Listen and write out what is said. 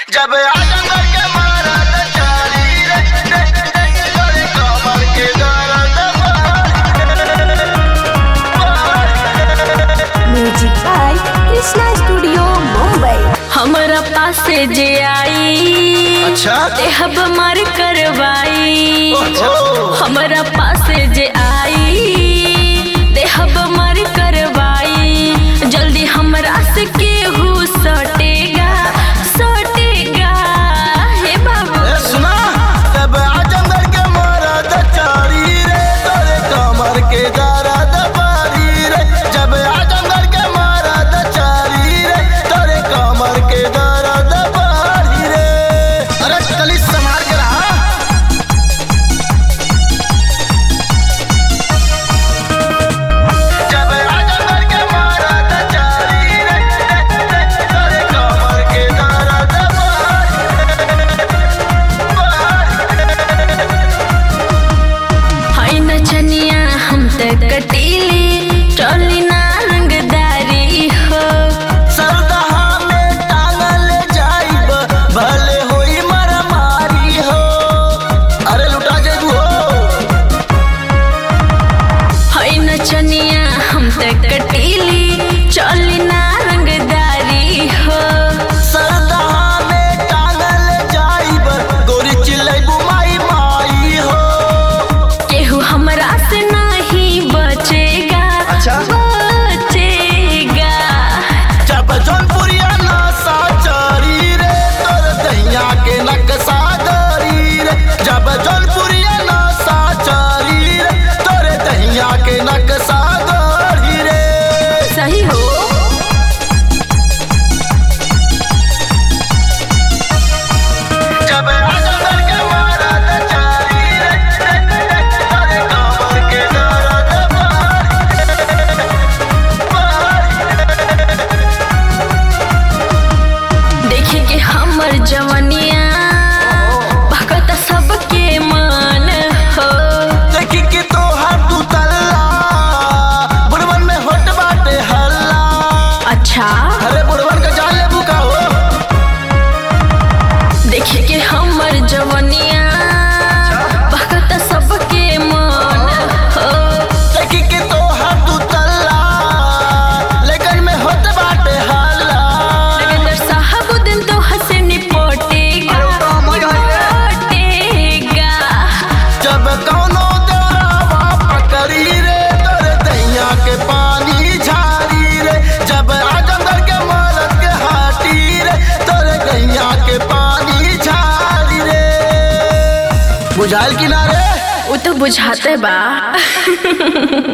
जब आजमगढ़ के महाराज चारी रे तोरे कमर के दर्द music by Krishna studio Mumbai. हमरा पास जे आई अच्छा देहब मार करवाई। ओहो। हमरा पास जे आई देहब मार करवाई। जल्दी हमरा से केहू सटेगा सटेगा हे बाबू। सुना जब आजमगढ़ के महाराज चारी रे तोरे कमर के दर्द बारी रे। जब आजमगढ़ के महाराज चारी रे तोरे कमर के दर्द बारी रे। अरे कली संभाल के रहा। जब आजमगढ़ के महाराज चारी रे तोरे कमर के दर्द हाय नचनिया हम त कटीली चली ना रंगदारी हो। सरदहा में टांगल जाइब भले होई मारामारी हो। अरे लुटा जेबू हो। हाय नचनिया हम त कटीली चली ना रंगदारी हो। सरदहा में टांगल जाइब गोरी चिल्लैबू माई माई हो। केहू हमरा से नहीं बचेगा अच्छा। बचेगा। जब जौनपुरिया नासा चारी रे तोर दहिया के नक्शा गरी रे। जब जौनपुरिया नासा चारी रे तोर दहिया के नक्शा गरी रे। सही हो। जब आजमगढ़ के महाराज चारी रे तोरे कमर के दर्द देखे के हमर जवनिया भगत सबके मान हो। देखी कि तोहार दू तल्ला बुढ़वन में होट बाटे हल्ला। अच्छा अरे बुढ़वन का जान लेबू का हो। देखे के हमर जवनिया भगत सबके मान हो। देखी कि तोहार दू तल्ला लेकिन में होट बाटे हल्ला। नगेंद्र साहब दिन तो हंसे निपटेगा निपटेगा। जब कौनो देवरावा पकड़ी रे तोरे दहिया के पानी झारी रे। जब आजमगढ़ के महाराज के हाटी रे तोरे दहिया के पानी झारी रे। बुझाइल किनारे वो तो बुझाते बा।